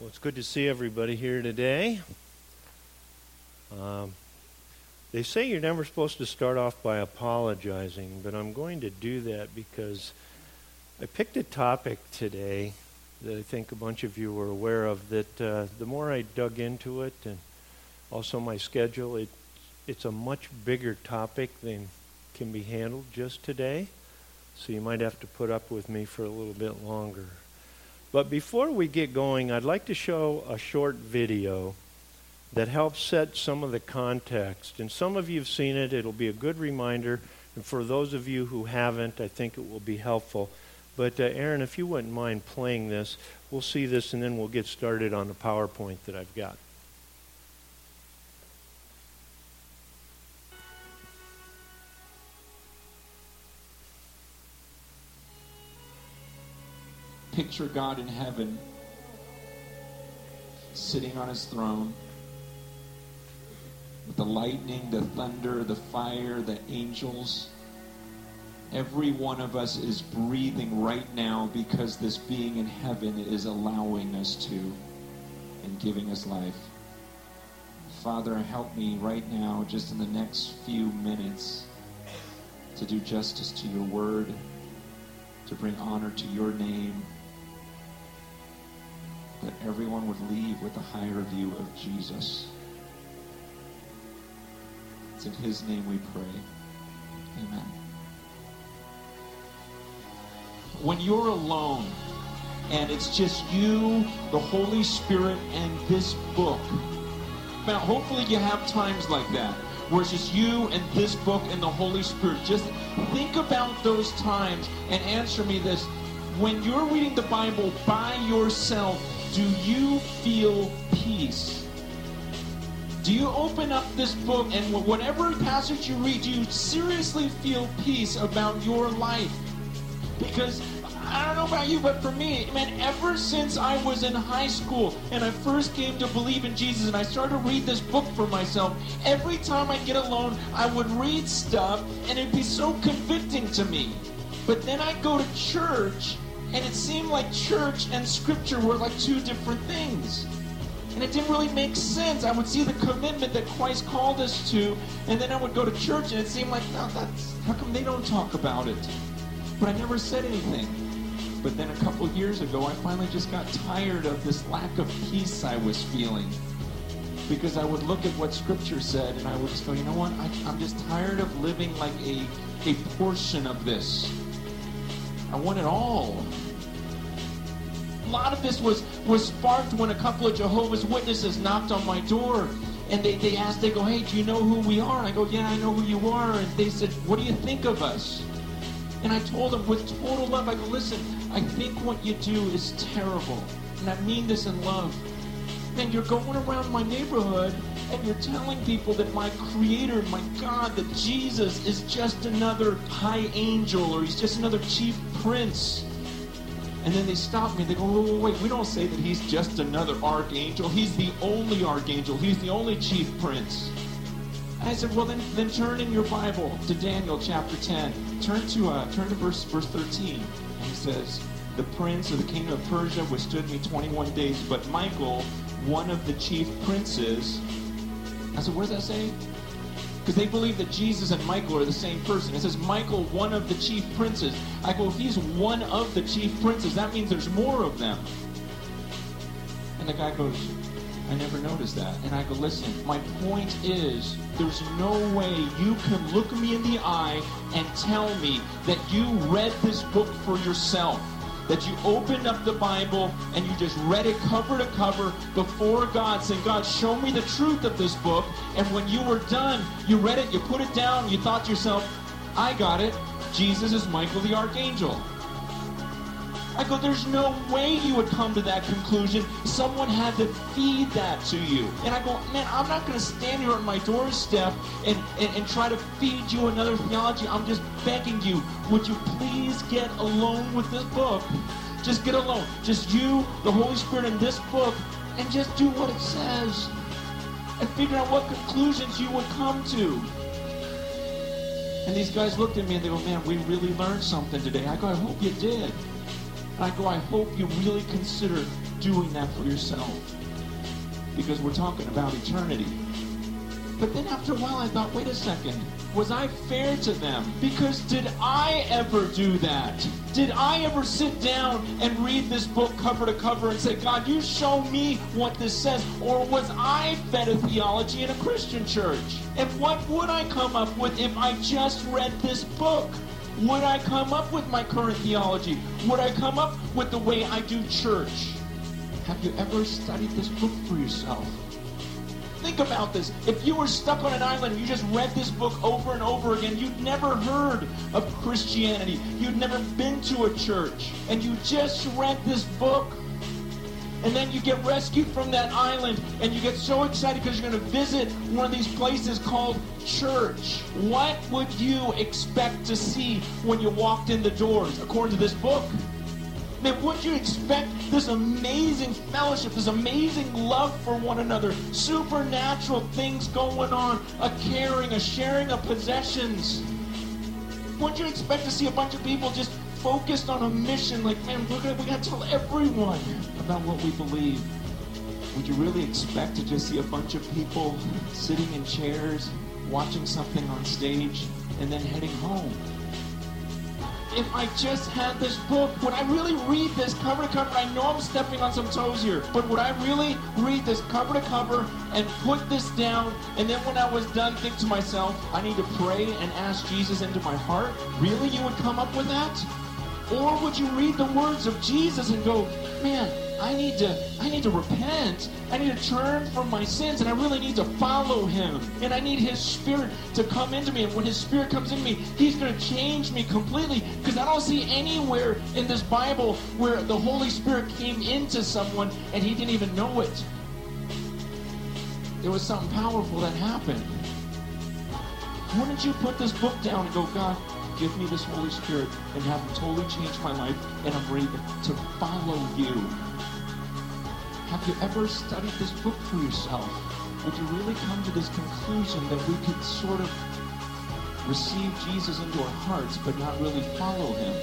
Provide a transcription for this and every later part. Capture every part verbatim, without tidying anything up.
Well, it's good to see everybody here today. Um, they say you're never supposed to start off by apologizing, but I'm going to do that because I picked a topic today that I think a bunch of you were aware of, that uh, the more I dug into it and also my schedule, it, it's a much bigger topic than can be handled just today. So you might have to put up with me for a little bit longer. But before we get going, I'd like to show a short video that helps set some of the context. And some of you have seen it. It'll be a good reminder. And for those of you who haven't, I think it will be helpful. But uh, Aaron, if you wouldn't mind playing this, we'll see this and then we'll get started on the PowerPoint that I've got. Picture God in heaven, sitting on his throne, with the lightning, the thunder, the fire, the angels. Every one of us is breathing right now because this being in heaven is allowing us to and giving us life. Father, help me right now, just in the next few minutes, to do justice to your word, to bring honor to your name, that everyone would leave with a higher view of Jesus. It's in his name we pray. Amen. When you're alone and it's just you, the Holy Spirit, and this book, now hopefully you have times like that where it's just you and this book and the Holy Spirit. Just think about those times and answer me this. When you're reading the Bible by yourself, do you feel peace? Do you open up this book and whatever passage you read, do you seriously feel peace about your life? Because I don't know about you, but for me, man, ever since I was in high school and I first came to believe in Jesus and I started to read this book for myself, every time I get alone, I would read stuff and it'd be so convicting to me. But then I'd go to church and it seemed like church and scripture were like two different things. And it didn't really make sense. I would see the commitment that Christ called us to, and then I would go to church and it seemed like, no, that's, how come they don't talk about it? But I never said anything. But then a couple of years ago, I finally just got tired of this lack of peace I was feeling. Because I would look at what Scripture said, and I would just go, you know what? I, I'm just tired of living like a, a portion of this. I want it all. A lot of this was, was sparked when a couple of Jehovah's Witnesses knocked on my door. And they, they asked, they go, hey, do you know who we are? And I go, yeah, I know who you are. And they said, what do you think of us? And I told them with total love, I go, listen, I think what you do is terrible. And I mean this in love. And you're going around my neighborhood and you're telling people that my Creator, my God, that Jesus is just another high angel or he's just another chief prince. And then they stop me. They go, wait, wait, wait, we don't say that he's just another archangel. He's the only archangel. He's the only chief prince. And I said, well, then, then turn in your Bible to Daniel chapter ten. Turn to uh, turn to verse verse thirteen. And he says, the prince of the kingdom of Persia withstood me twenty-one days, but Michael, one of the chief princes. I said, what does that say? Because they believe that Jesus and Michael are the same person. It says Michael, one of the chief princes. I go, if he's one of the chief princes, that means there's more of them. And the guy goes, I never noticed that. And I go, listen, my point is, there's no way you can look me in the eye and tell me that you read this book for yourself. That you opened up the Bible and you just read it cover to cover before God, saying, God, show me the truth of this book. And when you were done, you read it, you put it down, you thought to yourself, I got it. Jesus is Michael the Archangel. I go, there's no way you would come to that conclusion. Someone had to feed that to you. And I go, man, I'm not going to stand here on my doorstep and, and, and try to feed you another theology. I'm just begging you, would you please get alone with this book? Just get alone. Just you, the Holy Spirit, in this book, and just do what it says. And figure out what conclusions you would come to. And these guys looked at me and they go, man, we really learned something today. I go, I hope you did. And I go, I hope you really consider doing that for yourself. Because we're talking about eternity. But then after a while I thought, wait a second. Was I fair to them? Because did I ever do that? Did I ever sit down and read this book cover to cover and say, God, you show me what this says? Or was I fed a theology in a Christian church? And what would I come up with if I just read this book? Would I come up with my current theology? Would I come up with the way I do church? Have you ever studied this book for yourself? Think about this. If you were stuck on an island and you just read this book over and over again, you'd never heard of Christianity. You'd never been to a church. And you just read this book. And then you get rescued from that island and you get so excited because you're going to visit one of these places called church. What would you expect to see when you walked in the doors, according to this book? Man, would you expect this amazing fellowship, this amazing love for one another, supernatural things going on, a caring, a sharing of possessions? Would you expect to see a bunch of people just focused on a mission, like, man, we're gonna, we got to tell everyone about what we believe? Would you really expect to just see a bunch of people sitting in chairs, watching something on stage, and then heading home? If I just had this book, would I really read this cover to cover? I know I'm stepping on some toes here, but would I really read this cover to cover and put this down, and then when I was done think to myself, I need to pray and ask Jesus into my heart? Really, you would come up with that? Or would you read the words of Jesus and go, man, I need to I need to repent. I need to turn from my sins, and I really need to follow him. And I need his Spirit to come into me. And when his Spirit comes into me, he's going to change me completely. Because I don't see anywhere in this Bible where the Holy Spirit came into someone and he didn't even know it. There was something powerful that happened. Wouldn't you put this book down and go, God, give me this Holy Spirit and have him totally change my life, and I'm ready to follow you? Have you ever studied this book for yourself? Would you really come to this conclusion that we could sort of receive Jesus into our hearts but not really follow him?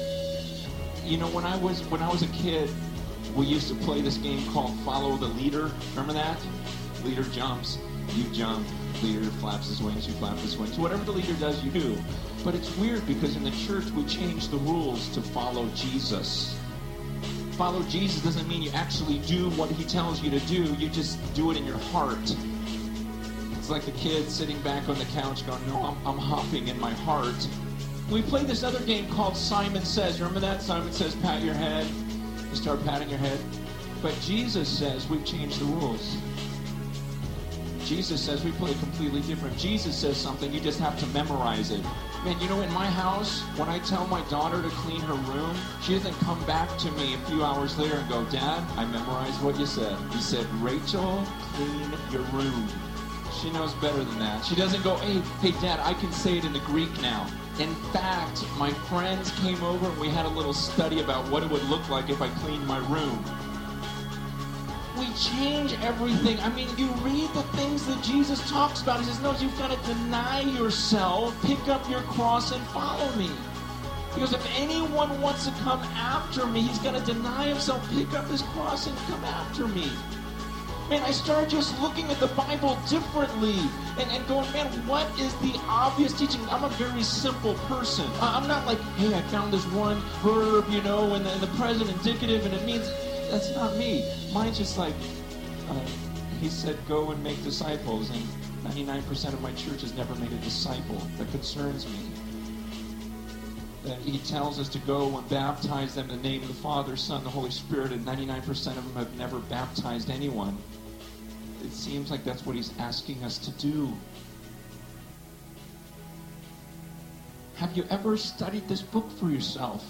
You know, when I was when I was a kid, we used to play this game called Follow the Leader. Remember that? Leader jumps, you jump. Leader flaps his wings, you flap his wings. Whatever the leader does, you do. But it's weird because in the church we changed the rules to follow Jesus. Follow Jesus doesn't mean you actually do what he tells you to do. You just do it in your heart. It's like the kid sitting back on the couch going, no, I'm, I'm hopping in my heart. We played this other game called Simon Says. You remember that? Simon Says, pat your head. You start patting your head. But Jesus says we've changed the rules. Jesus says we play completely different. Jesus says something, you just have to memorize it. Man, you know, in my house, when I tell my daughter to clean her room, she doesn't come back to me a few hours later and go, Dad, I memorized what you said. You said, Rachel, clean your room. She knows better than that. She doesn't go, hey, hey, Dad, I can say it in the Greek now. In fact, my friends came over and we had a little study about what it would look like if I cleaned my room. We change everything. I mean, you read the things that Jesus talks about. He says, no, you've got to deny yourself, pick up your cross, and follow me. Because if anyone wants to come after me, he's got to deny himself, pick up his cross, and come after me. Man, I started just looking at the Bible differently and, and going, man, what is the obvious teaching? I'm a very simple person. I'm not like, hey, I found this one verb, you know, in the, in the present indicative, and it means... That's not me. Mine's just like, uh, he said, go and make disciples, and ninety-nine percent of my church has never made a disciple. That concerns me. That he tells us to go and baptize them in the name of the Father, Son, the Holy Spirit, and ninety-nine percent of them have never baptized anyone. It seems like that's what he's asking us to do. Have you ever studied this book for yourself?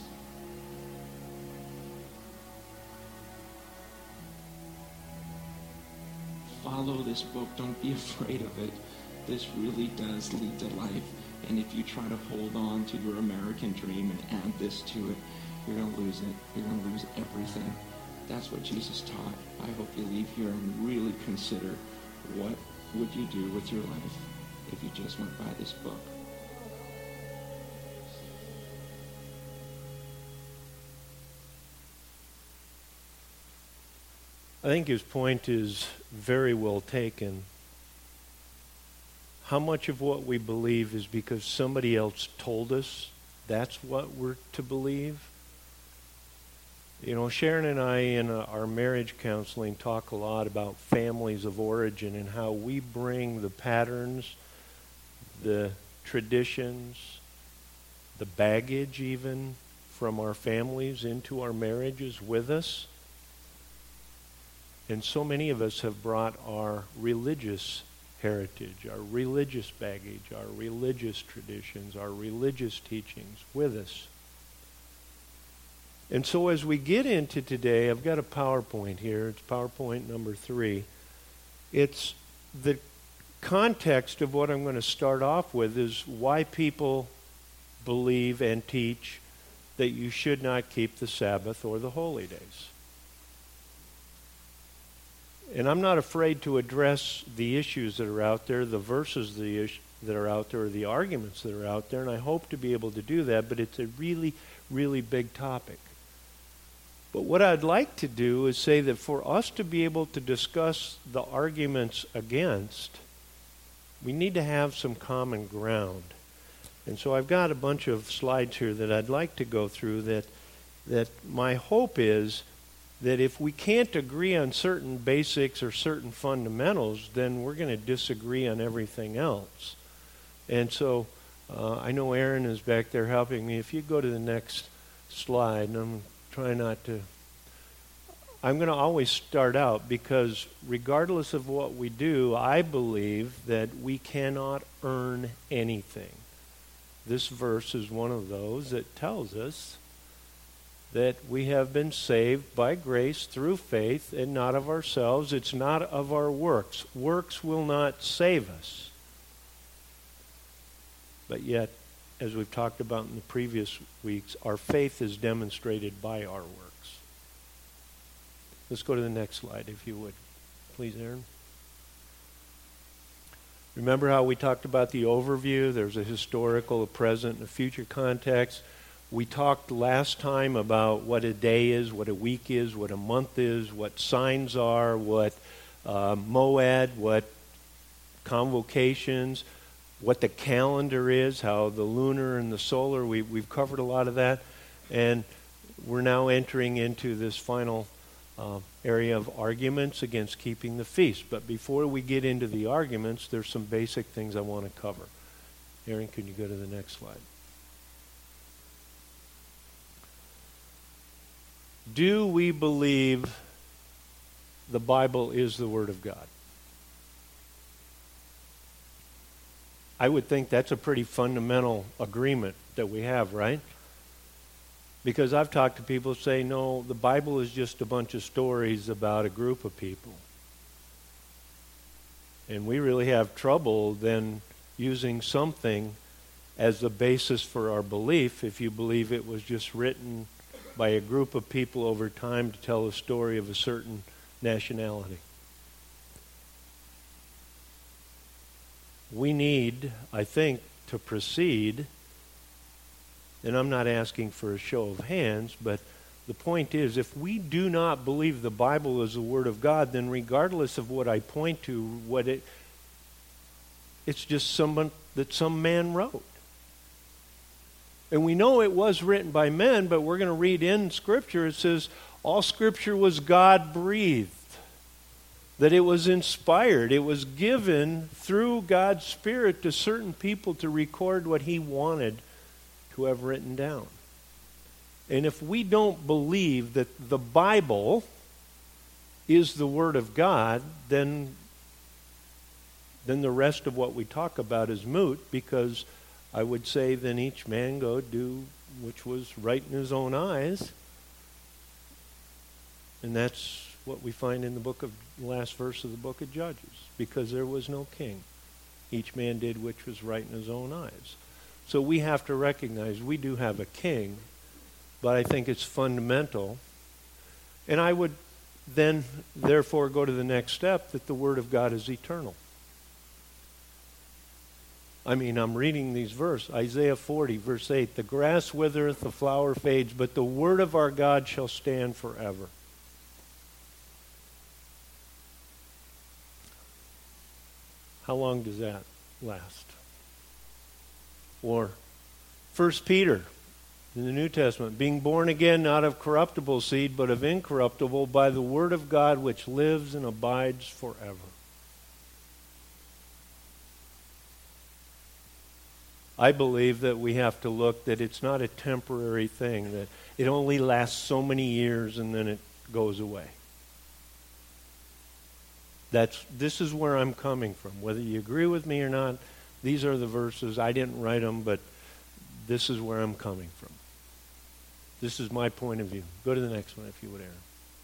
Follow this book. Don't be afraid of it. This really does lead to life. And if you try to hold on to your American dream and add this to it, you're going to lose it. You're going to lose everything. That's what Jesus taught. I hope you leave here and really consider what would you do with your life if you just went by this book. I think his point is very well taken. How much of what we believe is because somebody else told us that's what we're to believe? You know, Sharon and I in our marriage counseling talk a lot about families of origin and how we bring the patterns, the traditions, the baggage even from our families into our marriages with us. And so many of us have brought our religious heritage, our religious baggage, our religious traditions, our religious teachings with us. And so as we get into today, I've got a PowerPoint here. It's PowerPoint number three. It's the context of what I'm going to start off with is why people believe and teach that you should not keep the Sabbath or the holy days. And I'm not afraid to address the issues that are out there, the verses the is- that are out there, or the arguments that are out there, and I hope to be able to do that, but it's a really, really big topic. But what I'd like to do is say that for us to be able to discuss the arguments against, we need to have some common ground. And so I've got a bunch of slides here that I'd like to go through that that my hope is that if we can't agree on certain basics or certain fundamentals, then we're going to disagree on everything else. And so uh, I know Aaron is back there helping me. If you go to the next slide, and I'm trying not to... I'm going to always start out because regardless of what we do, I believe that we cannot earn anything. This verse is one of those that tells us that we have been saved by grace through faith and not of ourselves. It's not of our works. Works will not save us. But yet, as we've talked about in the previous weeks, our faith is demonstrated by our works. Let's go to the next slide, if you would. Please, Aaron. Remember how we talked about the overview? There's a historical, a present, and a future context. We talked last time about what a day is, what a week is, what a month is, what signs are, what uh, moed, what convocations, what the calendar is, how the lunar and the solar, we, we've covered a lot of that. And we're now entering into this final uh, area of arguments against keeping the feast. But before we get into the arguments, there's some basic things I want to cover. Aaron, can you go to the next slide? Do we believe the Bible is the Word of God? I would think that's a pretty fundamental agreement that we have, right? Because I've talked to people who say, no, the Bible is just a bunch of stories about a group of people. And we really have trouble then using something as the basis for our belief if you believe it was just written by a group of people over time to tell a story of a certain nationality. We need, I think, to proceed, and I'm not asking for a show of hands, but the point is, if we do not believe the Bible is the Word of God, then regardless of what I point to, what it, it's just someone that some man wrote. And we know it was written by men, but we're going to read in Scripture, it says, all Scripture was God-breathed. That it was inspired. It was given through God's Spirit to certain people to record what He wanted to have written down. And if we don't believe that the Bible is the Word of God, then, then the rest of what we talk about is moot, because I would say then each man go do which was right in his own eyes. And that's what we find in the book of last verse of the book of Judges. Because there was no king. Each man did which was right in his own eyes. So we have to recognize we do have a king, but I think it's fundamental. And I would then therefore go to the next step, that the Word of God is eternal. I mean, I'm reading these verses. Isaiah forty, verse eight. The grass withereth, the flower fades, but the word of our God shall stand forever. How long does that last? Or First Peter in the New Testament, being born again not of corruptible seed, but of incorruptible, by the word of God which lives and abides forever. I believe that we have to look that it's not a temporary thing, that it only lasts so many years and then it goes away. That's this is where I'm coming from. Whether you agree with me or not, these are the verses. I didn't write them, but this is where I'm coming from. This is my point of view. Go to the next one, if you would, Aaron.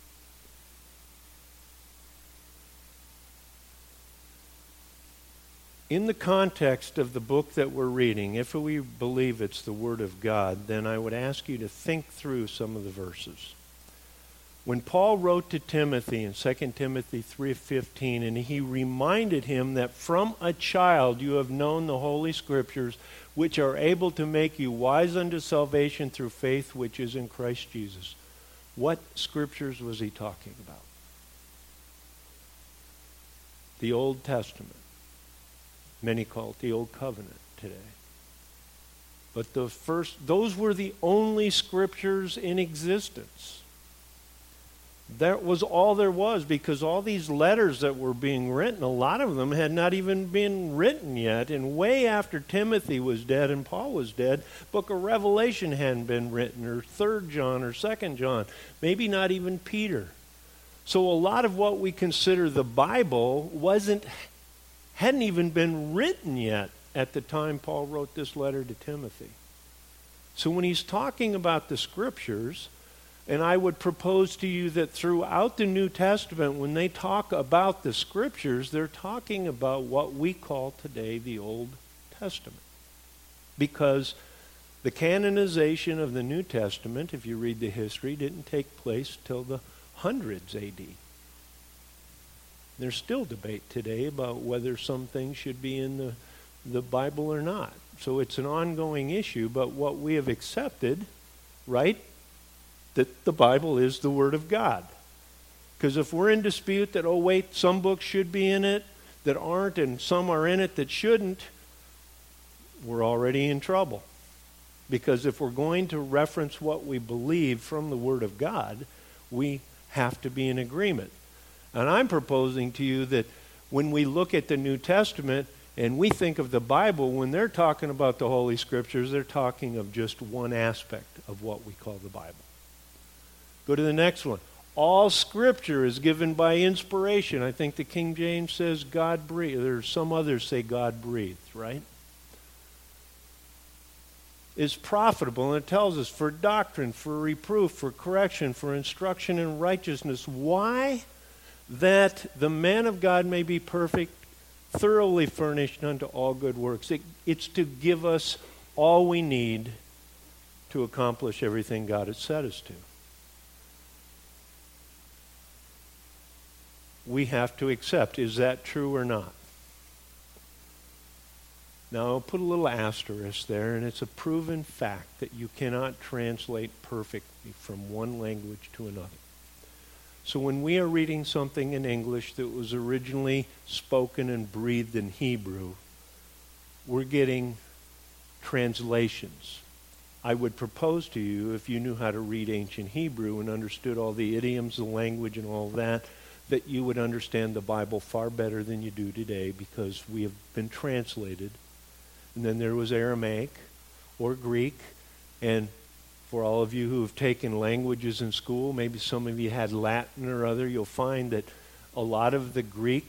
In the context of the book that we're reading, if we believe it's the Word of God, then I would ask you to think through some of the verses. When Paul wrote to Timothy in Second Timothy three fifteen, and he reminded him that from a child you have known the Holy Scriptures, which are able to make you wise unto salvation through faith which is in Christ Jesus. What Scriptures was he talking about? The Old Testament. Many call it the Old Covenant today. But the first, those were the only Scriptures in existence. That was all there was, because all these letters that were being written, a lot of them had not even been written yet. And way after Timothy was dead and Paul was dead, book of Revelation hadn't been written, or Third John or Second John, maybe not even Peter. So a lot of what we consider the Bible wasn't, hadn't even been written yet at the time Paul wrote this letter to Timothy. So when he's talking about the Scriptures, and I would propose to you that throughout the New Testament, when they talk about the Scriptures, they're talking about what we call today the Old Testament. Because the canonization of the New Testament, if you read the history, didn't take place till the hundreds A D. There's still debate today about whether some things should be in the, the Bible or not. So it's an ongoing issue, but what we have accepted, right, that the Bible is the Word of God. Because if we're in dispute that, oh wait, some books should be in it that aren't, and some are in it that shouldn't, we're already in trouble. Because if we're going to reference what we believe from the Word of God, we have to be in agreement. And I'm proposing to you that when we look at the New Testament and we think of the Bible, when they're talking about the Holy Scriptures, they're talking of just one aspect of what we call the Bible. Go to the next one. All Scripture is given by inspiration. I think the King James says God breathed. There's some others say God breathed, right? Is profitable, and it tells us for doctrine, for reproof, for correction, for instruction in righteousness. Why? That the man of God may be perfect, thoroughly furnished unto all good works. It, it's to give us all we need to accomplish everything God has set us to. We have to accept, is that true or not? Now, I'll put a little asterisk there, and it's a proven fact that you cannot translate perfectly from one language to another. So when we are reading something in English that was originally spoken and breathed in Hebrew, we're getting translations. I would propose to you, if you knew how to read ancient Hebrew and understood all the idioms, the language, and all that, that you would understand the Bible far better than you do today, because we have been translated. And then there was Aramaic or Greek, and for all of you who have taken languages in school, maybe some of you had Latin or other, you'll find that a lot of the Greek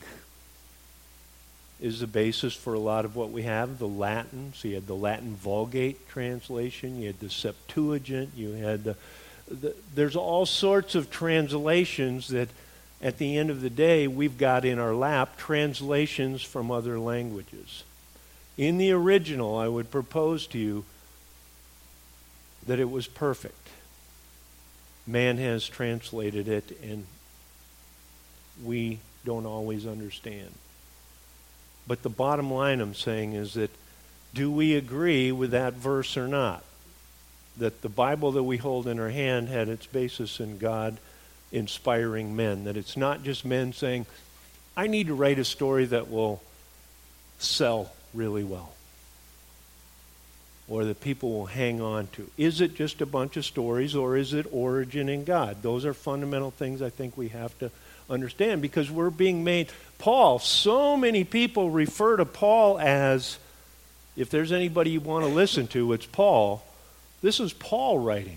is the basis for a lot of what we have, the Latin. So you had the Latin Vulgate translation, you had the Septuagint, you had the, the there's all sorts of translations that at the end of the day we've got in our lap, translations from other languages. In the original, I would propose to you that it was perfect. Man has translated it, and we don't always understand. But the bottom line I'm saying is that, do we agree with that verse or not? That the Bible that we hold in our hand had its basis in God inspiring men. That it's not just men saying, I need to write a story that will sell really well, or that people will hang on to? Is it just a bunch of stories, or is it origin in God? Those are fundamental things I think we have to understand, because we're being made... Paul, so many people refer to Paul as, if there's anybody you want to listen to, it's Paul. This is Paul writing.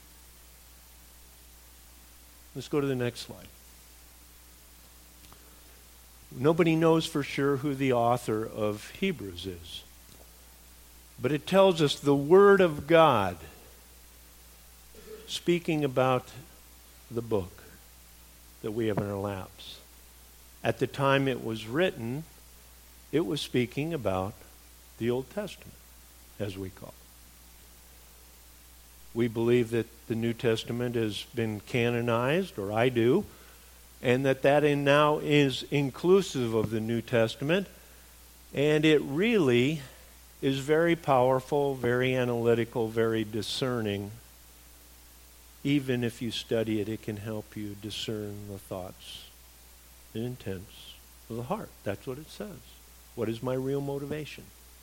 Let's go to the next slide. Nobody knows for sure who the author of Hebrews is. But it tells us the Word of God speaking about the book that we have in our laps. At the time it was written, it was speaking about the Old Testament, as we call it. We believe that the New Testament has been canonized, or I do, and that that in now is inclusive of the New Testament, and it really is very powerful, very analytical, very discerning. Even if you study it, it can help you discern the thoughts and intents of the heart. That's what it says. What is my real motivation?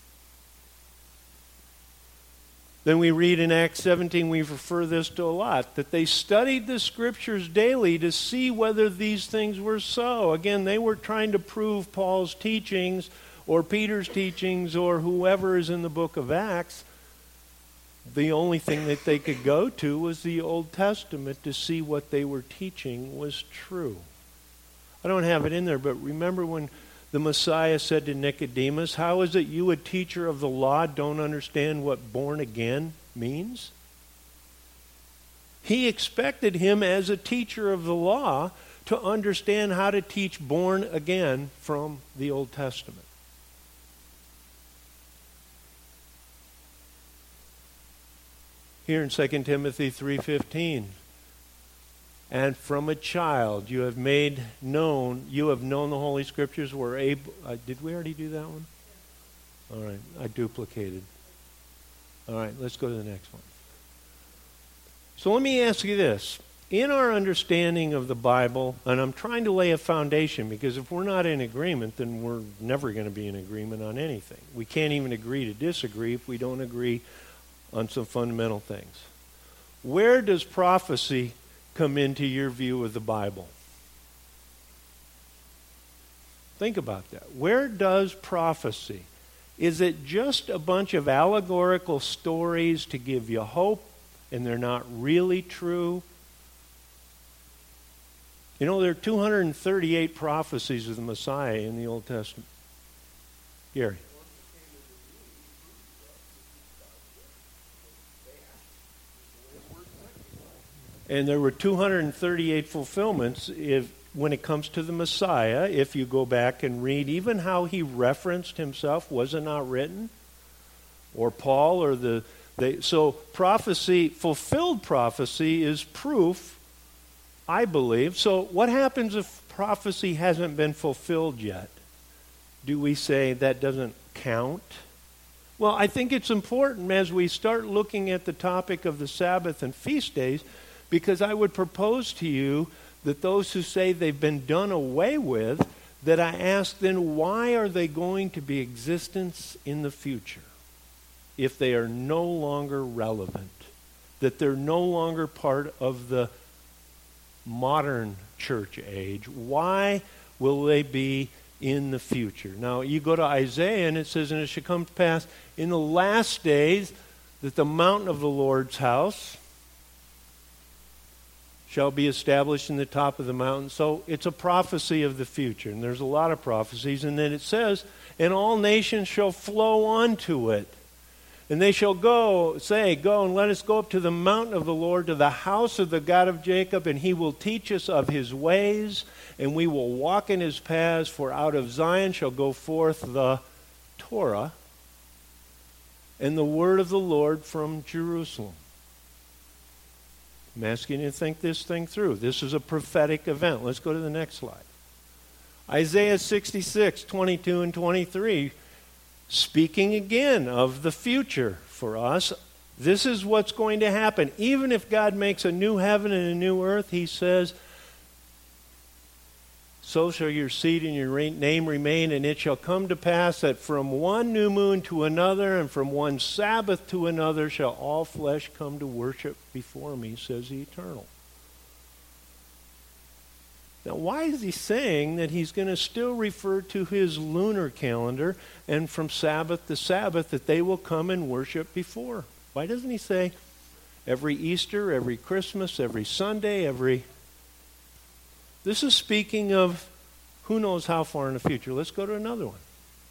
Then we read in Acts seventeen, we refer this to a lot, that they studied the Scriptures daily to see whether these things were so. Again, they were trying to prove Paul's teachings or Peter's teachings or whoever is in the book of Acts. The only thing that they could go to was the Old Testament to see what they were teaching was true. I don't have it in there, but remember when the Messiah said to Nicodemus, "How is it you, a teacher of the law, don't understand what born again means?" He expected him as a teacher of the law to understand how to teach born again from the Old Testament. Here in Second Timothy three fifteen, and from a child you have made known, you have known the Holy Scriptures, were able... Uh, did we already do that one? All right, I duplicated. All right, let's go to the next one. So let me ask you this. In our understanding of the Bible, and I'm trying to lay a foundation, because if we're not in agreement, then we're never going to be in agreement on anything. We can't even agree to disagree if we don't agree on some fundamental things. Where does prophecy come into your view of the Bible? Think about that. Where does prophecy? Is it just a bunch of allegorical stories to give you hope, and they're not really true? You know, there are two hundred thirty-eight prophecies of the Messiah in the Old Testament. Gary. And there were two hundred thirty-eight fulfillments if, when it comes to the Messiah, if you go back and read even how he referenced himself. Was it not written? Or Paul, or the... They, so prophecy, fulfilled prophecy is proof, I believe. So what happens if prophecy hasn't been fulfilled yet? Do we say that doesn't count? Well, I think it's important as we start looking at the topic of the Sabbath and feast days, because I would propose to you that those who say they've been done away with, that I ask then, why are they going to be existence in the future if they are no longer relevant? That they're no longer part of the modern church age. Why will they be in the future? Now, you go to Isaiah and it says, "And it shall come to pass in the last days that the mountain of the Lord's house shall be established in the top of the mountain." So it's a prophecy of the future, and there's a lot of prophecies. And then it says, "And all nations shall flow unto it. And they shall go, say, go and let us go up to the mountain of the Lord, to the house of the God of Jacob, and he will teach us of his ways, and we will walk in his paths, for out of Zion shall go forth the Torah and the word of the Lord from Jerusalem." I'm asking you to think this thing through. This is a prophetic event. Let's go to the next slide. Isaiah sixty-six, twenty-two and twenty-three, speaking again of the future for us. This is what's going to happen. Even if God makes a new heaven and a new earth, he says, so shall your seed and your re- name remain, and it shall come to pass that from one new moon to another, and from one Sabbath to another, shall all flesh come to worship before me, says the Eternal. Now, why is he saying that he's going to still refer to his lunar calendar, and from Sabbath to Sabbath, that they will come and worship before? Why doesn't he say every Easter, every Christmas, every Sunday, every... This is speaking of who knows how far in the future. Let's go to another one.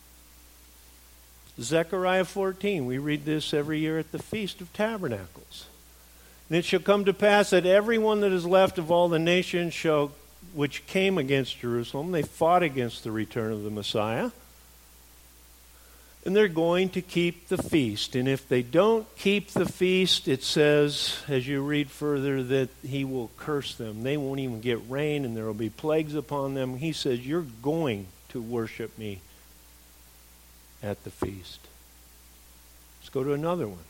Zechariah fourteen. We read this every year at the Feast of Tabernacles. And it shall come to pass that everyone that is left of all the nations shall, which came against Jerusalem, they fought against the return of the Messiah. And they're going to keep the feast. And if they don't keep the feast, it says, as you read further, that he will curse them. They won't even get rain, and there will be plagues upon them. He says, you're going to worship me at the feast. Let's go to another one.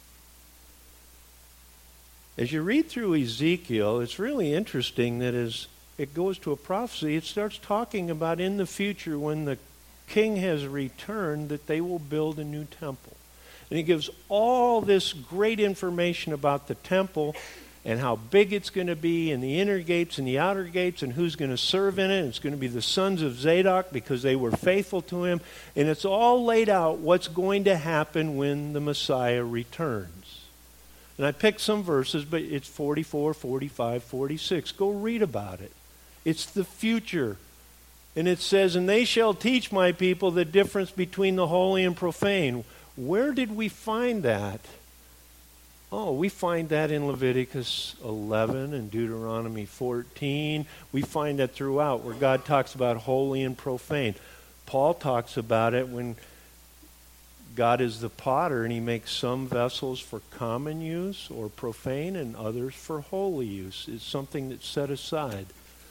As you read through Ezekiel, it's really interesting that as it goes to a prophecy, it starts talking about in the future when the king has returned, that they will build a new temple. And he gives all this great information about the temple and how big it's going to be, and the inner gates and the outer gates, and who's going to serve in it. It's going to be the sons of Zadok because they were faithful to him. And it's all laid out what's going to happen when the Messiah returns. And I picked some verses, but it's forty-four, forty-five, forty-six. Go read about it. It's the future. And it says, and they shall teach my people the difference between the holy and profane. Where did we find that? Oh, we find that in Leviticus eleven and Deuteronomy fourteen. We find that throughout where God talks about holy and profane. Paul talks about it when God is the potter and he makes some vessels for common use or profane and others for holy use. It's something that's set aside.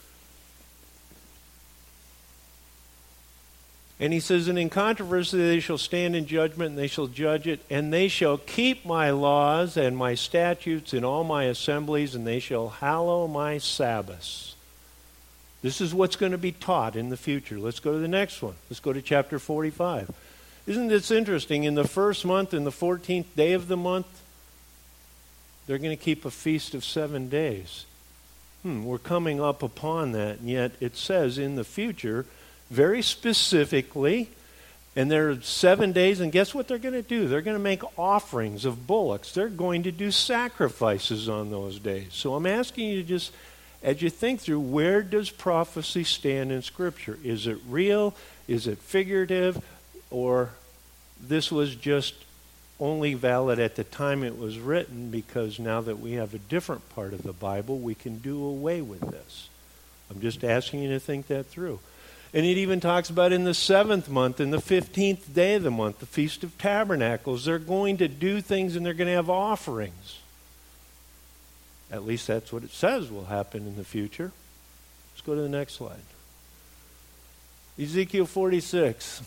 And he says, and in controversy they shall stand in judgment, and they shall judge it, and they shall keep my laws and my statutes in all my assemblies, and they shall hallow my Sabbaths. This is what's going to be taught in the future. Let's go to the next one. Let's go to chapter forty-five. Isn't this interesting? In the first month, in the fourteenth day of the month, they're going to keep a feast of seven days. Hmm, we're coming up upon that, and yet it says in the future, very specifically, and there are seven days, and guess what they're going to do? They're going to make offerings of bullocks. They're going to do sacrifices on those days. So I'm asking you to just, as you think through, where does prophecy stand in Scripture? Is it real? Is it figurative? Or this was just only valid at the time it was written, because now that we have a different part of the Bible, we can do away with this. I'm just asking you to think that through. And it even talks about in the seventh month, in the fifteenth day of the month, the Feast of Tabernacles, they're going to do things and they're going to have offerings. At least that's what it says will happen in the future. Let's go to the next slide. Ezekiel forty-six.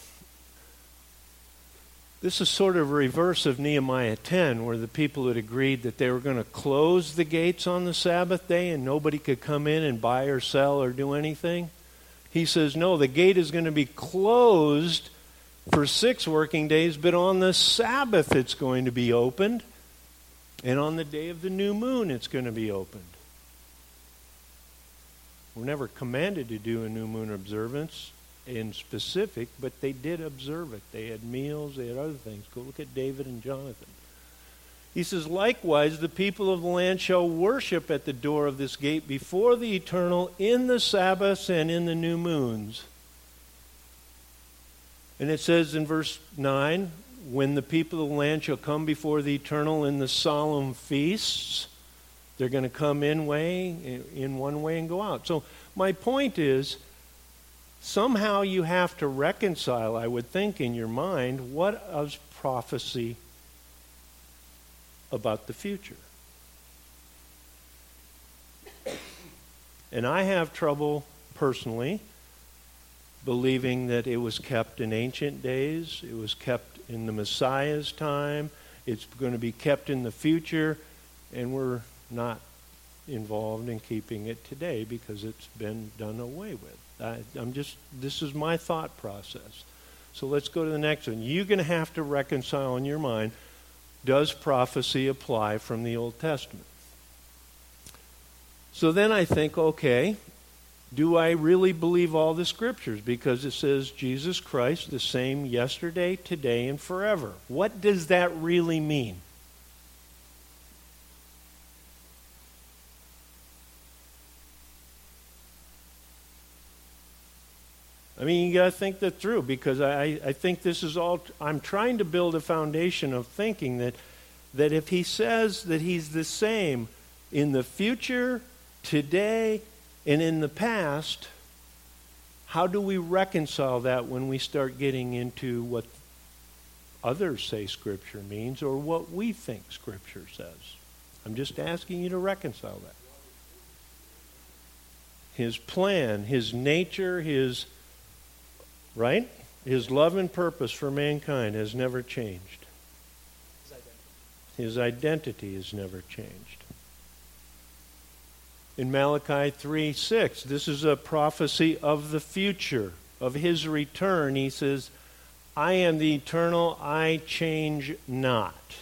This is sort of a reverse of Nehemiah ten, where the people had agreed that they were going to close the gates on the Sabbath day and nobody could come in and buy or sell or do anything. He says, no, the gate is going to be closed for six working days, but on the Sabbath it's going to be opened, and on the day of the new moon it's going to be opened. We're never commanded to do a new moon observance in specific, but they did observe it. They had meals, they had other things. Go look at David and Jonathan. He says, likewise, the people of the land shall worship at the door of this gate before the Eternal in the Sabbaths and in the new moons. And it says in verse nine, when the people of the land shall come before the Eternal in the solemn feasts, they're going to come in way, in one way and go out. So my point is, somehow you have to reconcile, I would think, in your mind, what is prophecy about the future. And I have trouble, personally, believing that it was kept in ancient days, it was kept in the Messiah's time, it's going to be kept in the future, and we're not involved in keeping it today because it's been done away with. I, I'm just, this is my thought process. So let's go to the next one. You're going to have to reconcile in your mind, does prophecy apply from the Old Testament? So then I think, okay, do I really believe all the scriptures? Because it says Jesus Christ the same yesterday, today, and forever. What does that really mean? I mean, you got to think that through, because I, I think this is all, I'm trying to build a foundation of thinking that, that if he says that he's the same in the future, today, and in the past, how do we reconcile that when we start getting into what others say Scripture means or what we think Scripture says? I'm just asking you to reconcile that. His plan, his nature, his... Right? His love and purpose for mankind has never changed. His identity. His identity has never changed. In Malachi three six, this is a prophecy of the future, of his return. He says, I am the eternal, I change not.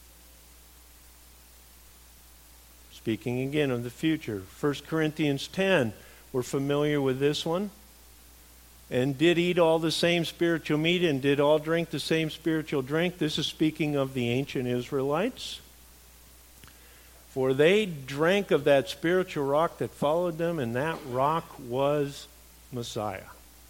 Speaking again of the future. First Corinthians ten, we're familiar with this one. And did eat all the same spiritual meat and did all drink the same spiritual drink. This is speaking of the ancient Israelites. For they drank of that spiritual rock that followed them, and that rock was Messiah.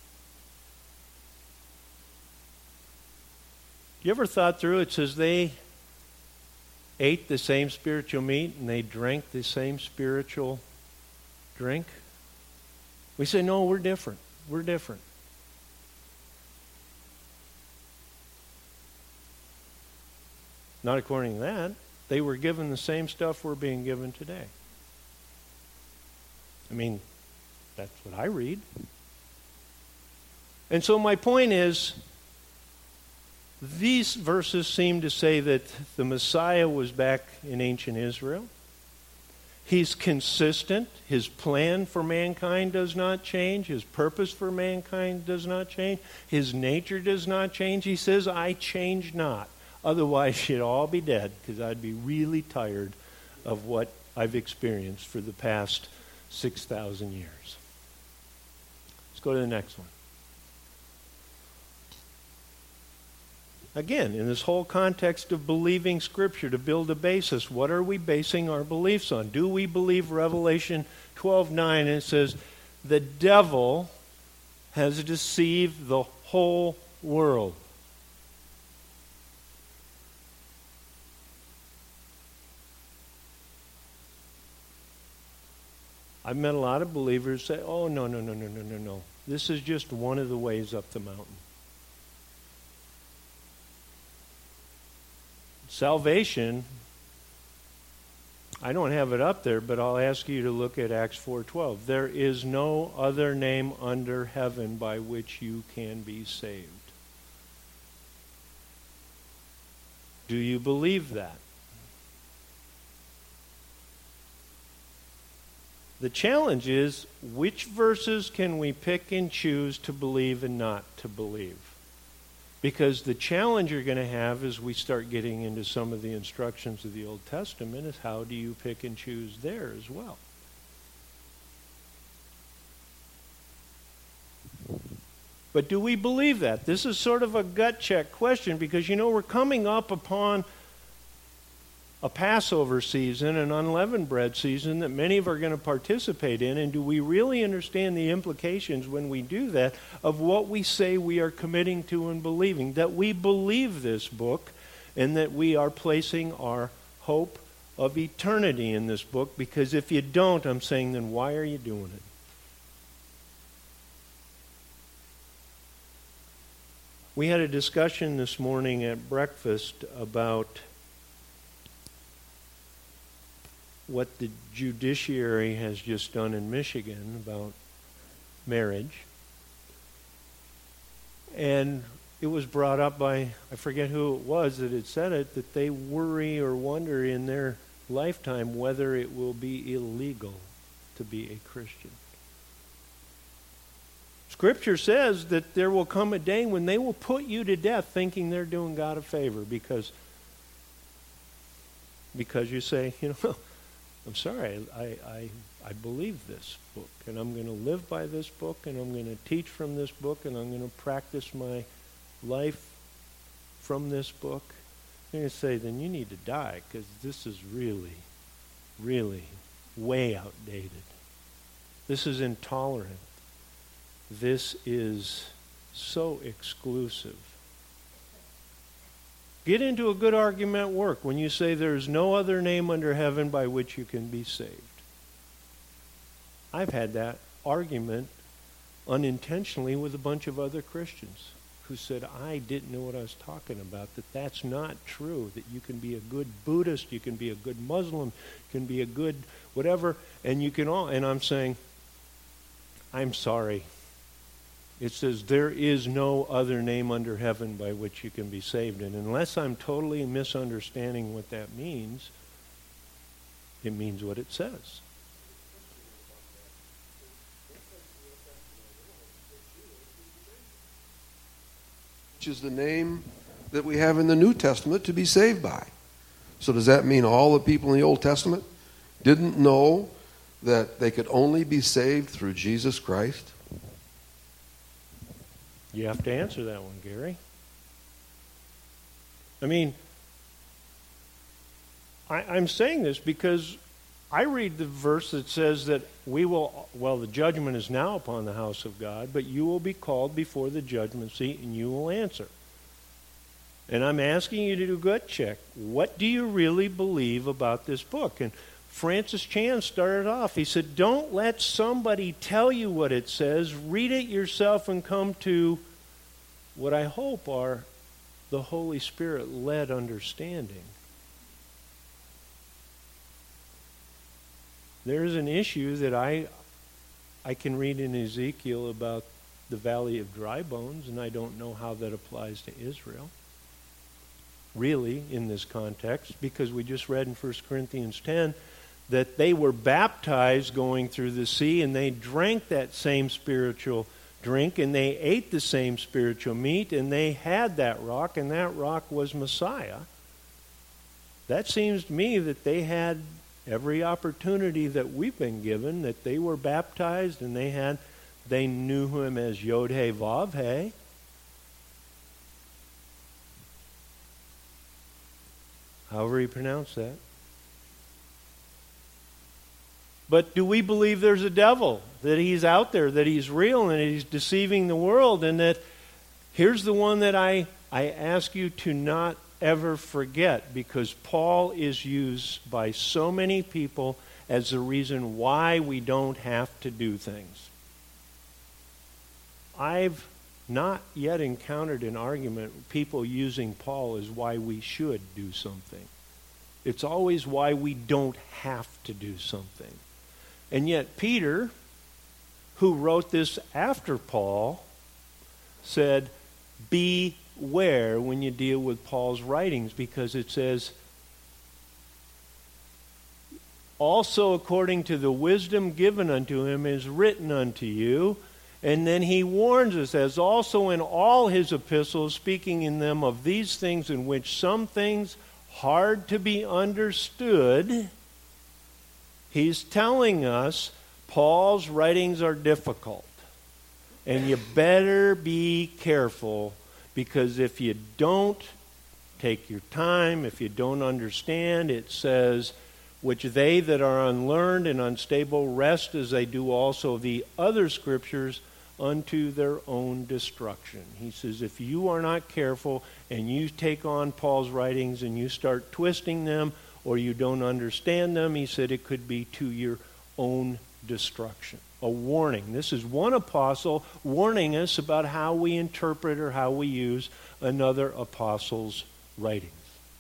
You ever thought through, it says they ate the same spiritual meat and they drank the same spiritual drink? We say, no, we're different. We're different. Not according to that. They were given the same stuff we're being given today. I mean, that's what I read. And so my point is, these verses seem to say that the Messiah was back in ancient Israel. He's consistent. His plan for mankind does not change. His purpose for mankind does not change. His nature does not change. He says, I change not. Otherwise, you'd all be dead, because I'd be really tired of what I've experienced for the past six thousand years. Let's go to the next one. Again, in this whole context of believing Scripture to build a basis, what are we basing our beliefs on? Do we believe Revelation twelve nine, and it says, the devil has deceived the whole world? I've met a lot of believers say, oh, no, no, no, no, no, no, no. This is just one of the ways up the mountain. Salvation, I don't have it up there, but I'll ask you to look at Acts four twelve. There is no other name under heaven by which you can be saved. Do you believe that? The challenge is, which verses can we pick and choose to believe and not to believe? Because the challenge you're going to have as we start getting into some of the instructions of the Old Testament is, how do you pick and choose there as well? But do we believe that? This is sort of a gut check question, because, you know, we're coming up upon a Passover season, an unleavened bread season that many of us are going to participate in, and do we really understand the implications when we do that of what we say we are committing to and believing? That we believe this book and that we are placing our hope of eternity in this book, because if you don't, I'm saying, then why are you doing it? We had a discussion this morning at breakfast about what the judiciary has just done in Michigan about marriage. And it was brought up by, I forget who it was that had said it, that they worry or wonder in their lifetime whether it will be illegal to be a Christian. Scripture says that there will come a day when they will put you to death thinking they're doing God a favor because, because you say, you know, I'm sorry, I, I, I believe this book, and I'm going to live by this book, and I'm going to teach from this book, and I'm going to practice my life from this book. They're going to say, then you need to die because this is really, really way outdated. This is intolerant. This is so exclusive. Get into a good argument work when you say there is no other name under heaven by which you can be saved. I've had that argument unintentionally with a bunch of other Christians who said, I didn't know what I was talking about, that that's not true, that you can be a good Buddhist, you can be a good Muslim, you can be a good whatever, and you can all, and I'm saying, I'm sorry. It says there is no other name under heaven by which you can be saved. And unless I'm totally misunderstanding what that means, it means what it says. Which is the name that we have in the New Testament to be saved by. So does that mean all the people in the Old Testament didn't know that they could only be saved through Jesus Christ? You have to answer that one, Gary. I mean, I, I'm saying this because I read the verse that says that we will, well, the judgment is now upon the house of God, but you will be called before the judgment seat and you will answer. And I'm asking you to do a gut check. What do you really believe about this book? And Francis Chan started off. He said, don't let somebody tell you what it says. Read it yourself and come to what I hope are the Holy Spirit-led understanding. There's an issue that I, I can read in Ezekiel about the valley of dry bones, and I don't know how that applies to Israel, really, in this context, because we just read in First Corinthians ten that they were baptized going through the sea, and they drank that same spiritual drink, and they ate the same spiritual meat, and they had that rock, and that rock was Messiah. That seems to me that they had every opportunity that we've been given, that they were baptized, and they had, they knew him as Yod-Heh Vav-Heh. However you pronounce that. But do we believe there's a devil, that he's out there, that he's real, and that he's deceiving the world, and that here's the one that I, I ask you to not ever forget, because Paul is used by so many people as the reason why we don't have to do things. I've not yet encountered an argument with people using Paul as why we should do something. It's always why we don't have to do something. And yet Peter, who wrote this after Paul, said, beware when you deal with Paul's writings, because it says, also according to the wisdom given unto him is written unto you. And then he warns us, as also in all his epistles, speaking in them of these things, in which some things hard to be understood. He's telling us Paul's writings are difficult. And you better be careful, because if you don't take your time, if you don't understand, it says, which they that are unlearned and unstable rest as they do also the other scriptures unto their own destruction. He says, if you are not careful and you take on Paul's writings and you start twisting them, or you don't understand them, he said it could be to your own destruction. A warning. This is one apostle warning us about how we interpret or how we use another apostle's writings.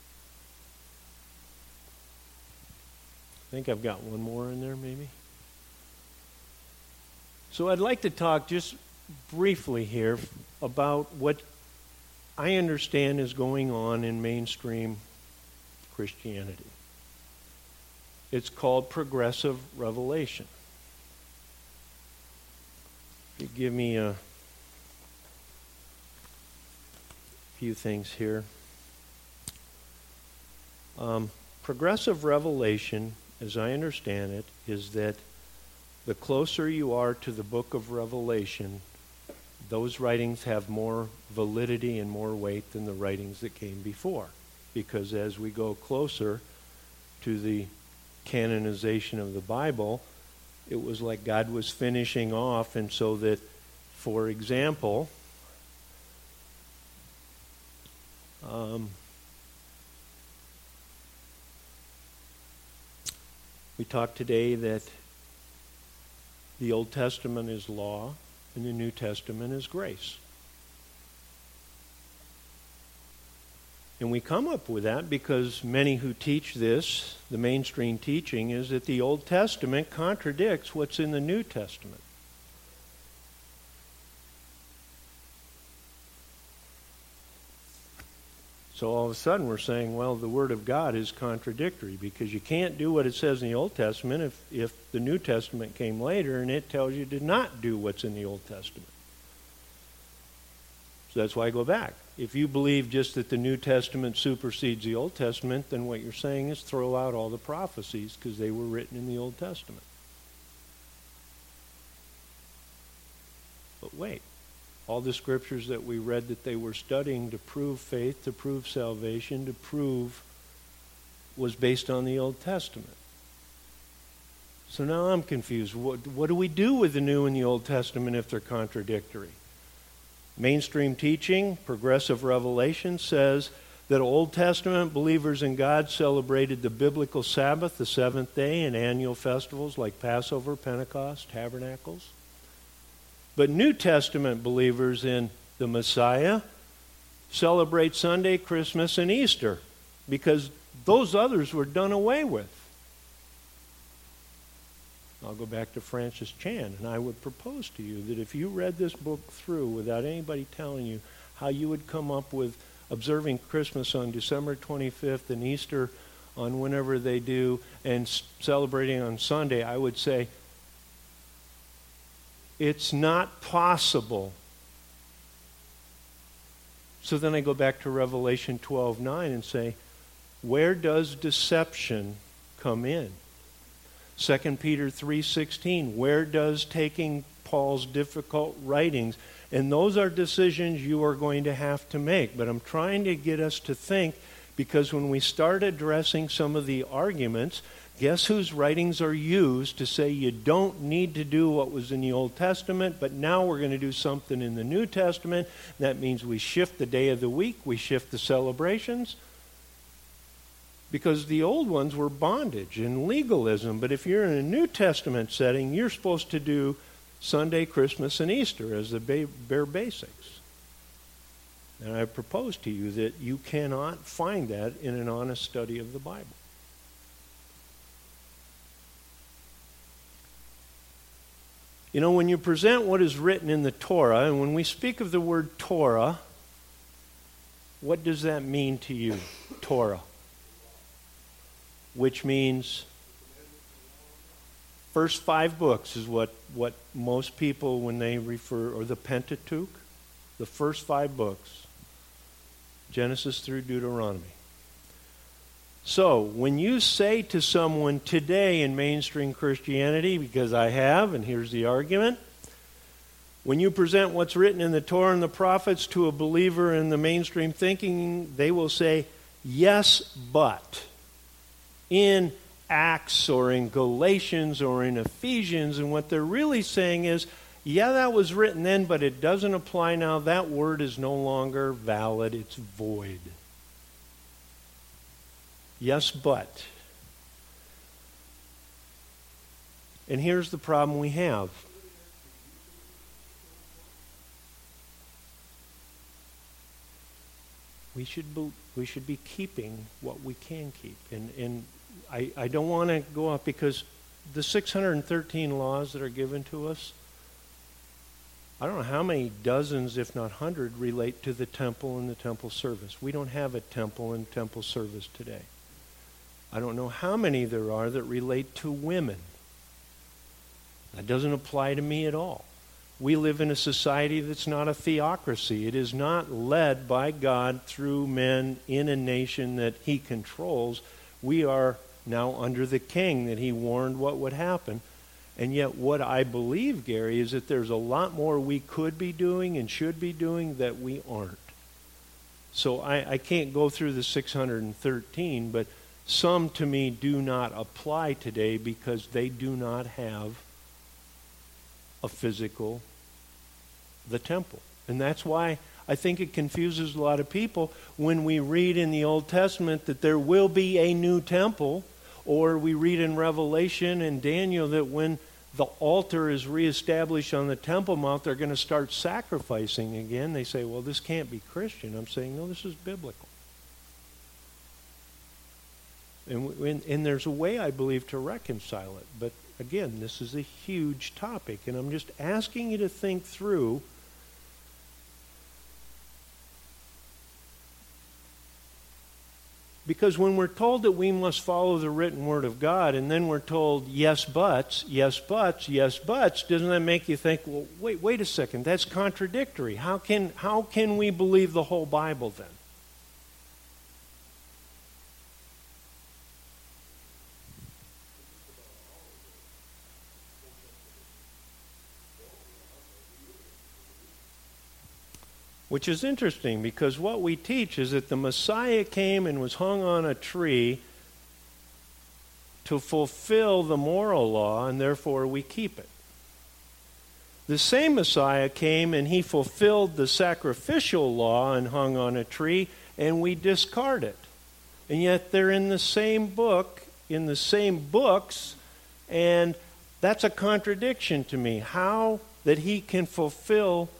I think I've got one more in there, maybe. So I'd like to talk just briefly here about what I understand is going on in mainstream Christianity. It's called progressive revelation. You give me a few things here. Um, progressive revelation, as I understand it, is that the closer you are to the book of Revelation, those writings have more validity and more weight than the writings that came before. Because as we go closer to the canonization of the Bible, it was like God was finishing off, and so that, for example, um, we talked today that the Old Testament is law and the New Testament is grace. And we come up with that because many who teach this, the mainstream teaching, is that the Old Testament contradicts what's in the New Testament. So all of a sudden we're saying, well, the Word of God is contradictory because you can't do what it says in the Old Testament if, if the New Testament came later and it tells you to not do what's in the Old Testament. So that's why I go back. If you believe just that the New Testament supersedes the Old Testament, then what you're saying is throw out all the prophecies because they were written in the Old Testament. But wait. All the scriptures that we read that they were studying to prove faith, to prove salvation, to prove was based on the Old Testament. So now I'm confused. What, what do we do with the New and the Old Testament if they're contradictory? Mainstream teaching, progressive revelation, says that Old Testament believers in God celebrated the biblical Sabbath, the seventh day, and annual festivals like Passover, Pentecost, Tabernacles. But New Testament believers in the Messiah celebrate Sunday, Christmas, and Easter because those others were done away with. I'll go back to Francis Chan, and I would propose to you that if you read this book through without anybody telling you how you would come up with observing Christmas on December twenty-fifth and Easter on whenever they do and celebrating on Sunday, I would say, it's not possible. So then I go back to Revelation twelve nine and say, where does deception come in? Second Peter three sixteen, where does taking Paul's difficult writings? And those are decisions you are going to have to make. But I'm trying to get us to think, because when we start addressing some of the arguments, guess whose writings are used to say you don't need to do what was in the Old Testament, but now we're going to do something in the New Testament. That means we shift the day of the week, we shift the celebrations, because the old ones were bondage and legalism. But if you're in a New Testament setting, you're supposed to do Sunday, Christmas, and Easter as the bare basics. And I propose to you that you cannot find that in an honest study of the Bible. You know, when you present what is written in the Torah, and when we speak of the word Torah, what does that mean to you, Torah? Which means first five books is what, what most people, when they refer, or the Pentateuch, the first five books, Genesis through Deuteronomy. So, when you say to someone today in mainstream Christianity, because I have, and here's the argument, when you present what's written in the Torah and the prophets to a believer in the mainstream thinking, they will say, yes, but in Acts or in Galatians or in Ephesians, and what they're really saying is, yeah, that was written then, but it doesn't apply now. That word is no longer valid. It's void. Yes, but. And here's the problem we have. We should be, we should be keeping what we can keep. And, and I, I don't want to go up because the six hundred thirteen laws that are given to us, I don't know how many dozens, if not hundred, relate to the temple and the temple service. We don't have a temple and temple service today. I don't know how many there are that relate to women. That doesn't apply to me at all. We live in a society that's not a theocracy. It is not led by God through men in a nation that he controls. We are now under the king that he warned what would happen. And yet what I believe, Gary, is that there's a lot more we could be doing and should be doing that we aren't. So I, I can't go through the six hundred thirteen, but some to me do not apply today because they do not have a physical, the temple. And that's why I think it confuses a lot of people when we read in the Old Testament that there will be a new temple, or we read in Revelation and Daniel that when the altar is reestablished on the Temple Mount, they're going to start sacrificing again. They say, well, this can't be Christian. I'm saying, no, this is biblical. And, and, and there's a way, I believe, to reconcile it. But again, this is a huge topic, and I'm just asking you to think through because when we're told that we must follow the written word of God, and then we're told, yes, buts, yes, buts, yes, buts, doesn't that make you think, well, wait, wait a second, that's contradictory. How can, how can we believe the whole Bible then? Which is interesting because what we teach is that the Messiah came and was hung on a tree to fulfill the moral law, and therefore we keep it. The same Messiah came and he fulfilled the sacrificial law and hung on a tree, and we discard it. And yet they're in the same book, in the same books, and that's a contradiction to me. How that he can fulfill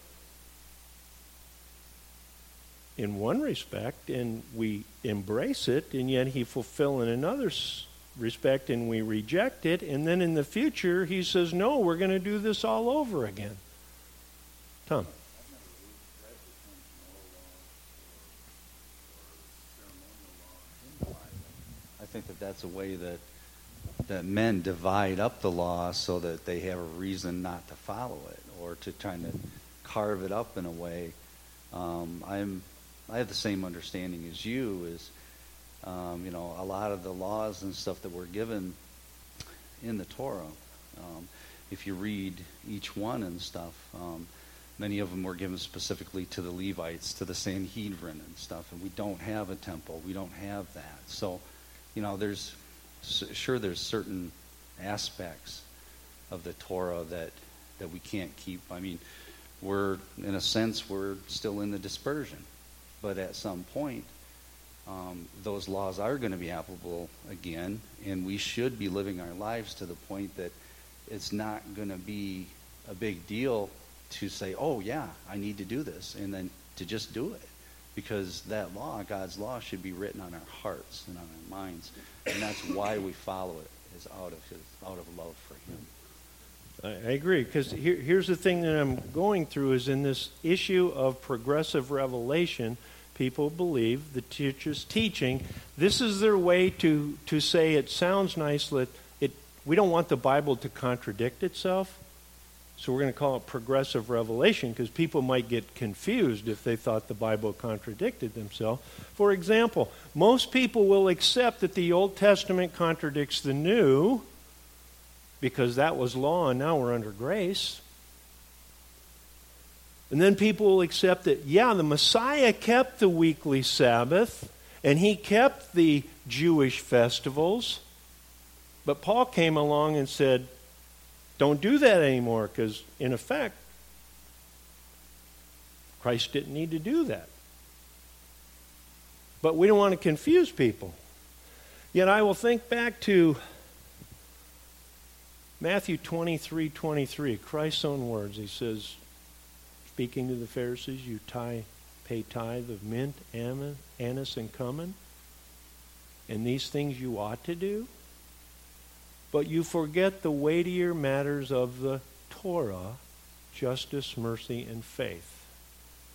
in one respect, and we embrace it, and yet he fulfill in another respect, and we reject it, and then in the future he says, no, we're going to do this all over again. Tom. I think that that's a way that that men divide up the law so that they have a reason not to follow it, or to try to carve it up in a way. Um, I'm I have the same understanding as you. Is um, you know, a lot of the laws and stuff that were given in the Torah, um, if you read each one and stuff, um, many of them were given specifically to the Levites, to the Sanhedrin and stuff, and we don't have a temple. We don't have that. So, you know, there's sure there's certain aspects of the Torah that that we can't keep. I mean, we're in a sense we're still in the dispersion. But at some point, um, those laws are going to be applicable again, and we should be living our lives to the point that it's not going to be a big deal to say, oh, yeah, I need to do this, and then to just do it. Because that law, God's law, should be written on our hearts and on our minds, and that's why we follow it, is out of his, out of love for him. I agree, because here, here's the thing that I'm going through is in this issue of progressive revelation, people believe the teacher's teaching, this is their way to, to say it sounds nice, that it, we don't want the Bible to contradict itself, so we're going to call it progressive revelation, because people might get confused if they thought the Bible contradicted themselves. For example, most people will accept that the Old Testament contradicts the New, because that was law and now we're under grace. And then people will accept that, yeah, the Messiah kept the weekly Sabbath and he kept the Jewish festivals, but Paul came along and said, don't do that anymore, because in effect, Christ didn't need to do that. But we don't want to confuse people. Yet I will think back to Matthew twenty-three twenty-three, Christ's own words. He says, speaking to the Pharisees, you tithe, pay tithe of mint, anise, and cumin, and these things you ought to do, but you forget the weightier matters of the Torah, justice, mercy, and faith.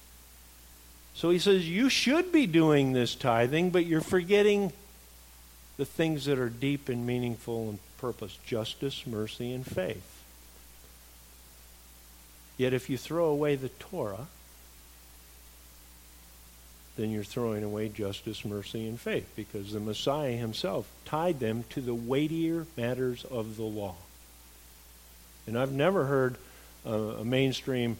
So he says, you should be doing this tithing, but you're forgetting the things that are deep and meaningful and purpose, justice, mercy, and faith. Yet if you throw away the Torah, then you're throwing away justice, mercy, and faith, because the Messiah himself tied them to the weightier matters of the law. And I've never heard uh, a mainstream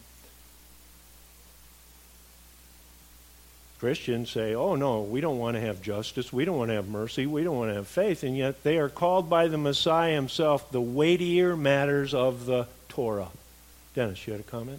Christian say, oh no, we don't want to have justice, we don't want to have mercy, we don't want to have faith, and yet they are called by the Messiah himself the weightier matters of the Torah. Dennis, you had a comment?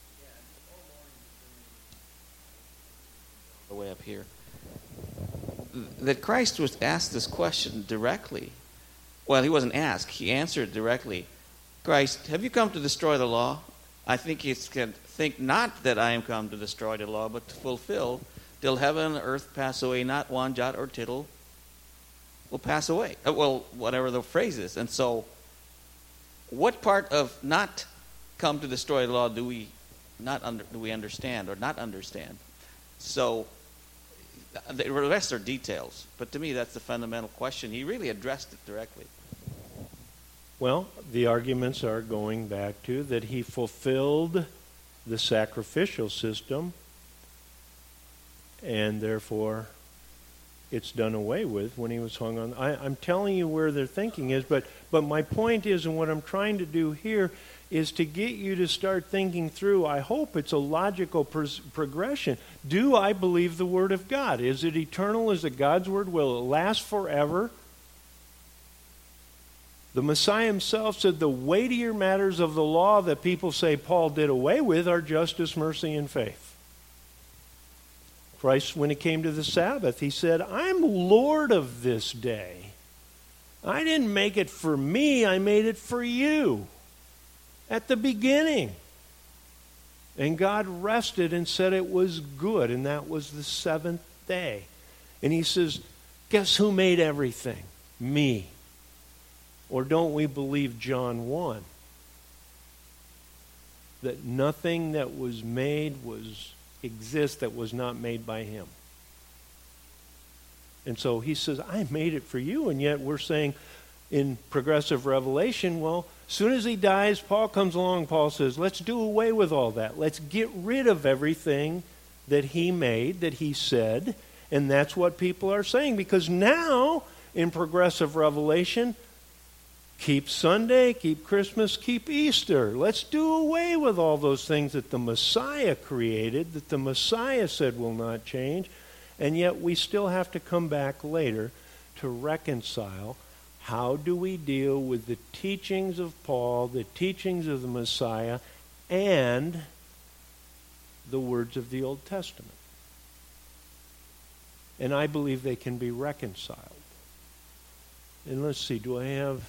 The way up here. That Christ was asked this question directly. Well, he wasn't asked. He answered directly. Christ, have you come to destroy the law? I think he can think not that I am come to destroy the law, but to fulfill, till heaven and earth pass away, not one jot or tittle will pass away. Uh, well, whatever the phrase is. And so, what part of not come to destroy the law do we not under, do we understand or not understand? So, the rest are details. But to me, that's the fundamental question. He really addressed it directly. Well, the arguments are going back to that he fulfilled the sacrificial system, and therefore it's done away with when he was hung on. I, I'm telling you where their thinking is, but, but my point is, and what I'm trying to do here, is to get you to start thinking through. I hope it's a logical pros- progression. Do I believe the Word of God? Is it eternal? Is it God's Word? Will it last forever? The Messiah himself said the weightier matters of the law that people say Paul did away with are justice, mercy, and faith. Christ, when it came to the Sabbath, he said, I'm Lord of this day. I didn't make it for me, I made it for you. At the beginning. And God rested and said it was good, and that was the seventh day. And he says, guess who made everything? Me. Or don't we believe John one? That nothing that was made was exists that was not made by him. And so he says, I made it for you, and yet we're saying in progressive revelation, well, as soon as he dies, Paul comes along, Paul says, let's do away with all that. Let's get rid of everything that he made, that he said, and that's what people are saying, because now, in progressive revelation, keep Sunday, keep Christmas, keep Easter. Let's do away with all those things that the Messiah created, that the Messiah said will not change, and yet we still have to come back later to reconcile. How do we deal with the teachings of Paul, the teachings of the Messiah, and the words of the Old Testament? And I believe they can be reconciled. And let's see, do I have...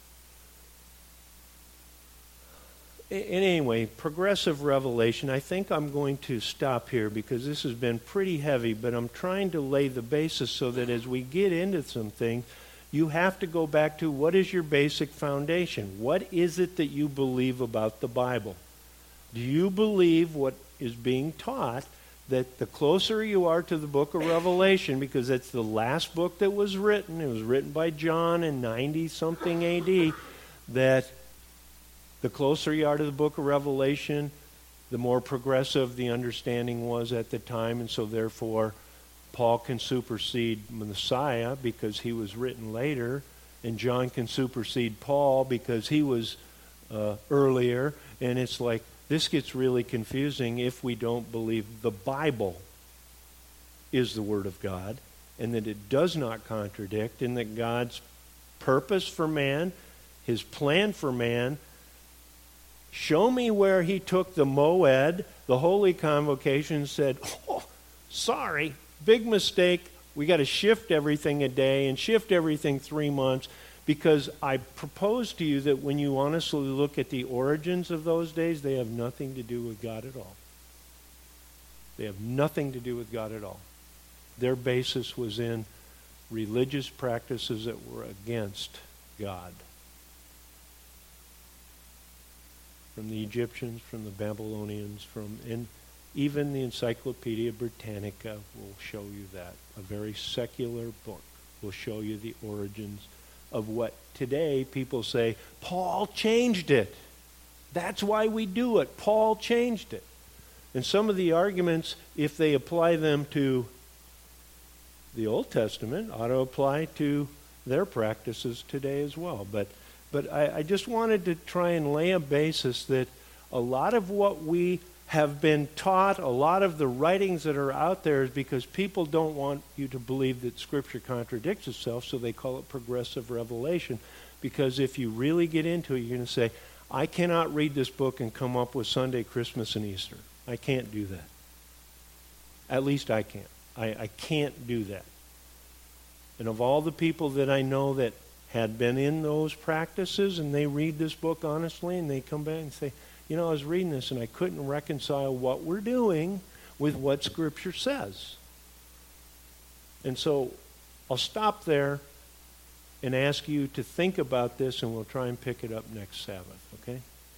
Anyway, progressive revelation, I think I'm going to stop here because this has been pretty heavy, but I'm trying to lay the basis so that as we get into some things, you have to go back to what is your basic foundation? What is it that you believe about the Bible? Do you believe what is being taught, that the closer you are to the book of Revelation, because it's the last book that was written, it was written by John in ninety-something A D, that the closer you are to the book of Revelation, the more progressive the understanding was at the time, and so therefore Paul can supersede Messiah because he was written later, and John can supersede Paul because he was uh, earlier, and it's like this gets really confusing if we don't believe the Bible is the Word of God, and that it does not contradict, and that God's purpose for man, his plan for man, show me where he took the Moed, the Holy Convocation, and said, oh, sorry, big mistake. We got to shift everything a day and shift everything three months because I propose to you that when you honestly look at the origins of those days, they have nothing to do with God at all. They have nothing to do with God at all. Their basis was in religious practices that were against God. From the Egyptians, from the Babylonians, from... in. Even the Encyclopedia Britannica will show you that. A very secular book. will show you the origins of what today people say, Paul changed it. That's why we do it. Paul changed it. And some of the arguments, if they apply them to the Old Testament, ought to apply to their practices today as well. But but I, I just wanted to try and lay a basis that a lot of what we have been taught, a lot of the writings that are out there is because people don't want you to believe that Scripture contradicts itself, so they call it progressive revelation. Because if you really get into it, you're going to say, I cannot read this book and come up with Sunday, Christmas, and Easter. I can't do that. At least I can't. I, I can't do that. And of all the people that I know that had been in those practices and they read this book honestly and they come back and say, you know, I was reading this and I couldn't reconcile what we're doing with what Scripture says. And so I'll stop there and ask you to think about this, and we'll try and pick it up next Sabbath, okay?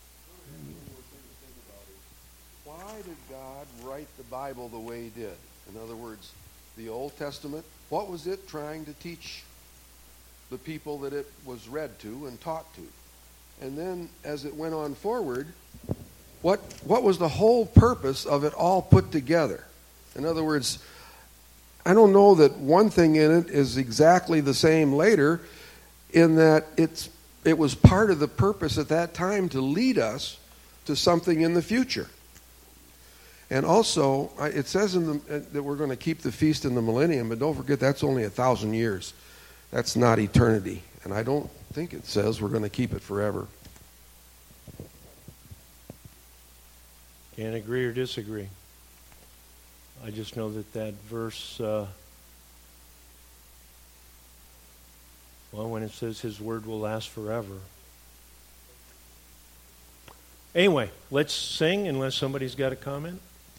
Why did God write the Bible the way he did? In other words, the Old Testament, what was it trying to teach the people that it was read to and taught to? And then as it went on forward, what what was the whole purpose of it all put together? In other words, I don't know that one thing in it is exactly the same later, in that it's it was part of the purpose at that time to lead us to something in the future. And also, it says in the, that we're going to keep the feast in the millennium, but don't forget that's only a thousand years. That's not eternity. And I don't think it says we're going to keep it forever. Can't agree or disagree. I just know that that verse, uh, well, when it says his word will last forever. Anyway, let's sing unless somebody's got a comment.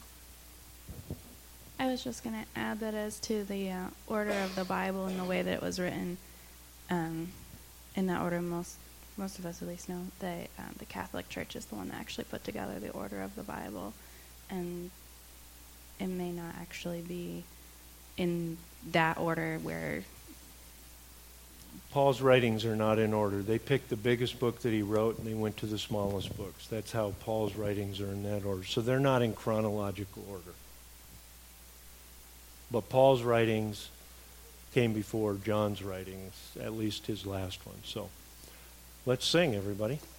I was just going to add that as to the uh, order of the Bible and the way that it was written, um, in that order, most most of us at least know that uh, the Catholic Church is the one that actually put together the order of the Bible, and it may not actually be in that order where Paul's writings are not in order. They picked the biggest book that he wrote and they went to the smallest books. That's how Paul's writings are in that order. So they're not in chronological order. But Paul's writings came before John's writings, at least his last one. So let's sing, everybody.